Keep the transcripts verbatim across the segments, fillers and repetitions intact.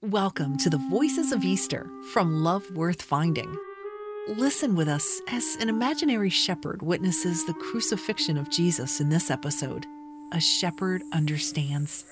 Welcome to the Voices of Easter from Love Worth Finding. Listen with us as an imaginary shepherd witnesses the crucifixion of Jesus in this episode. A Shepherd Understands.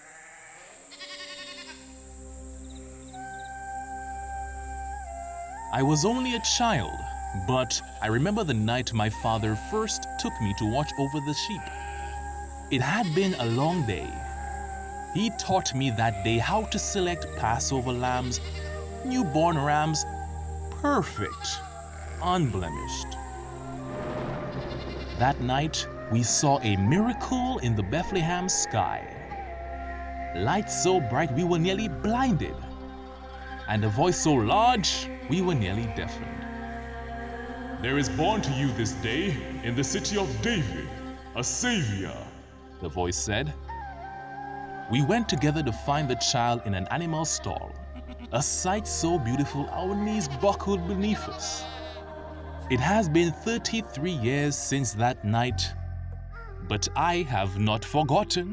I was only a child, but I remember the night my father first took me to watch over the sheep. It had been a long day. He taught me that day how to select Passover lambs, newborn rams, perfect, unblemished. That night, we saw a miracle in the Bethlehem sky. Lights so bright we were nearly blinded, and a voice so large we were nearly deafened. There is born to you this day in the city of David a Savior, the voice said. We went together to find the child in an animal stall, a sight so beautiful our knees buckled beneath us. It has been thirty-three years since that night, but I have not forgotten.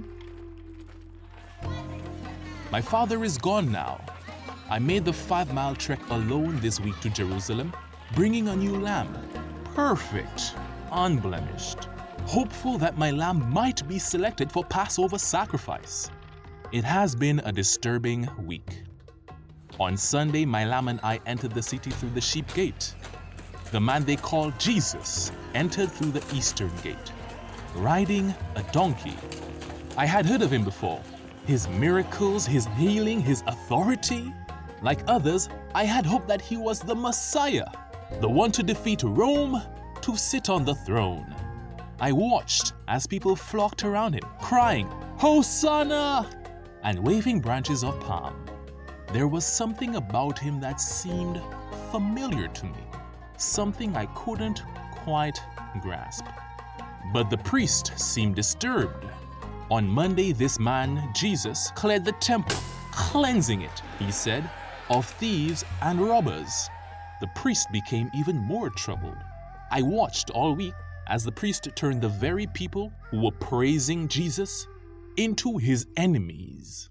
My father is gone now. I made the five-mile trek alone this week to Jerusalem, bringing a new lamb, perfect, unblemished, hopeful that my lamb might be selected for Passover sacrifice. It has been a disturbing week. On Sunday, my lamb and I entered the city through the sheep gate. The man they call Jesus entered through the eastern gate, riding a donkey. I had heard of him before. His miracles, his healing, his authority. Like others, I had hoped that he was the Messiah, the one to defeat Rome, to sit on the throne. I watched as people flocked around him, crying, "Hosanna!" and waving branches of palm. There was something about him that seemed familiar to me, something I couldn't quite grasp. But the priest seemed disturbed. On Monday, this man, Jesus, cleared the temple, cleansing it, he said, of thieves and robbers. The priest became even more troubled. I watched all week as the priest turned the very people who were praising Jesus into his enemies.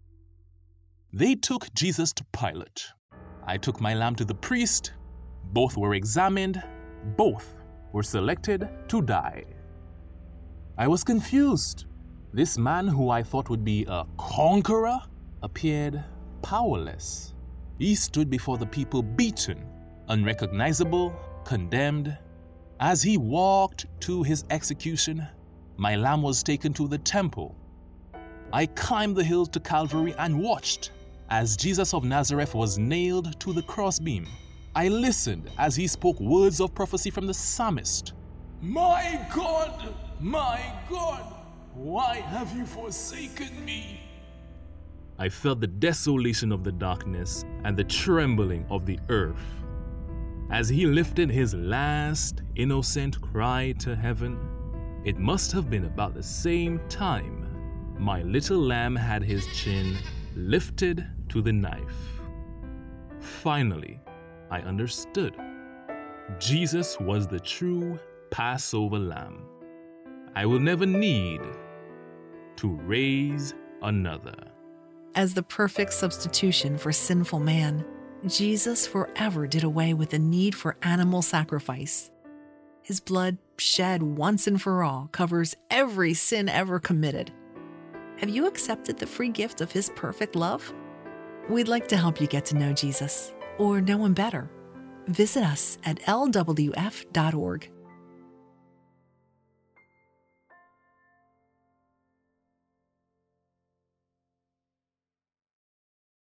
They took Jesus to Pilate. I took my lamb to the priest. Both were examined. Both were selected to die. I was confused. This man who I thought would be a conqueror appeared powerless. He stood before the people beaten, unrecognizable, condemned. As he walked to his execution, my lamb was taken to the temple. I climbed the hill to Calvary and watched as Jesus of Nazareth was nailed to the crossbeam. I listened as he spoke words of prophecy from the psalmist. "My God, my God, why have you forsaken me?" I felt the desolation of the darkness and the trembling of the earth. As he lifted his last innocent cry to heaven, it must have been about the same time my little lamb had his chin lifted to the knife. Finally, I understood. Jesus was the true Passover lamb. I will never need to raise another. As the perfect substitution for sinful man, Jesus forever did away with the need for animal sacrifice. His blood, shed once and for all, covers every sin ever committed. Have you accepted the free gift of his perfect love? We'd like to help you get to know Jesus or know him better. Visit us at L W F dot org.